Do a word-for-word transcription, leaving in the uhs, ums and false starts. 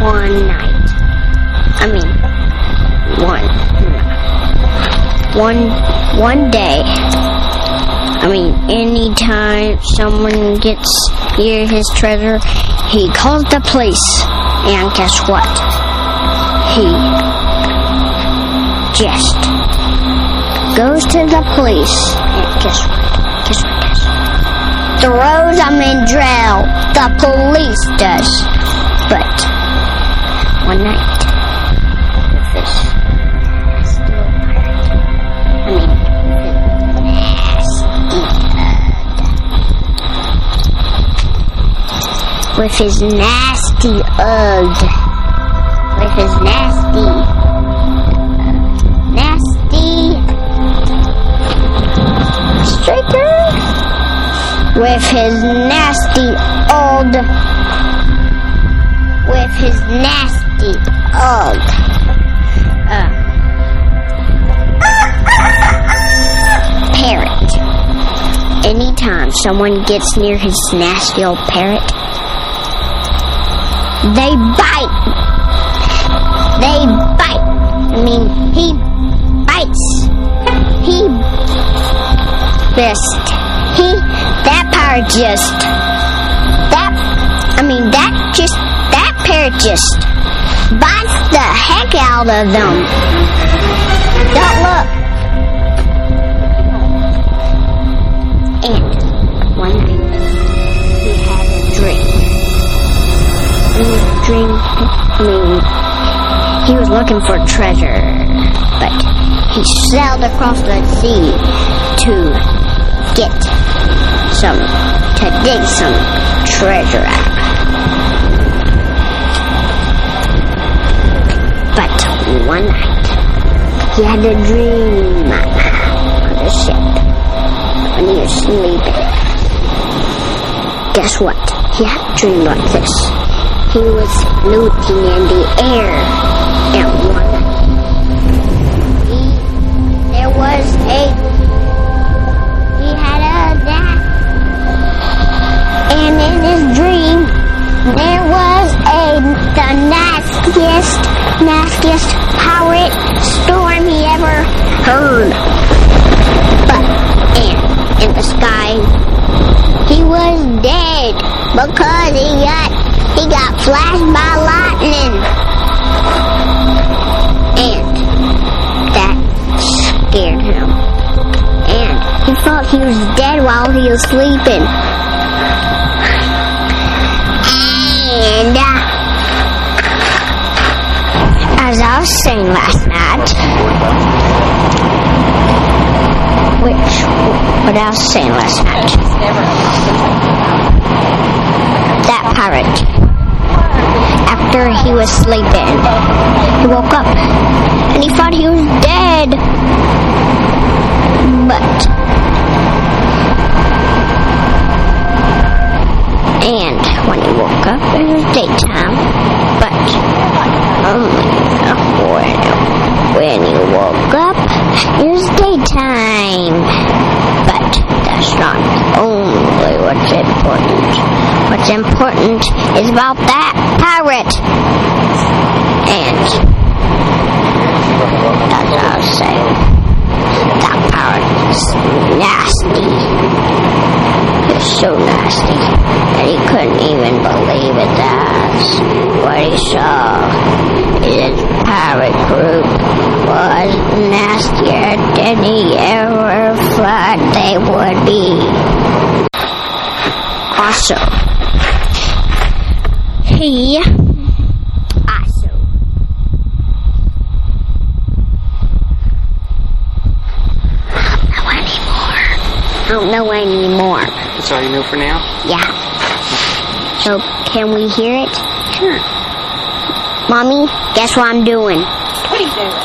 one night. I mean, one, one, one day. I mean, anytime someone gets near his treasure, he calls the police. And guess what? He just goes to the police. And guess what? Guess what? Guess what? Throws him in jail. The police does. But one night, with this steel pirate, I mean, with his nasty ugh, with his nasty, nasty striker, with his nasty old, with his nasty ugh, uh, parrot. Anytime someone gets near his nasty old parrot, they bite. They bite. I mean, he bites. He just, he, that parrot just, that, I mean, that just, that parrot just bites the heck out of them. Don't look. And one night, he had a dream. Dream, I mean, he was looking for treasure, but he sailed across the sea to get some, to dig some treasure out. But one night, he had a dream on the ship when he was sleeping. Guess what? He had a dream like this. He was floating in the air, and one night, he, there was a, he had a nap, and in his dream, there was a, the nastiest, nastiest pirate storm he ever heard. But, and in the sky, he was dead, because he got He got flashed by lightning. And that scared him. And he thought he was dead while he was sleeping. And uh, as I was saying last night, which, what I was saying last night, that pirate, after he was sleeping, he woke up and he thought he was dead. But, and when he woke up, it was daytime. But, only when, when he woke up, it was daytime. But that's not only what's important. What's important is about that pirate. And as I was saying, that pirate is nasty. It's so nasty that he couldn't even believe it. That's what he saw. His pirate group was nastier than he ever thought they would be. Also, he also I don't know anymore. I don't know anymore. That's all you know for now? Yeah. So, can we hear it? Sure. Mommy, guess what I'm doing? What are you doing?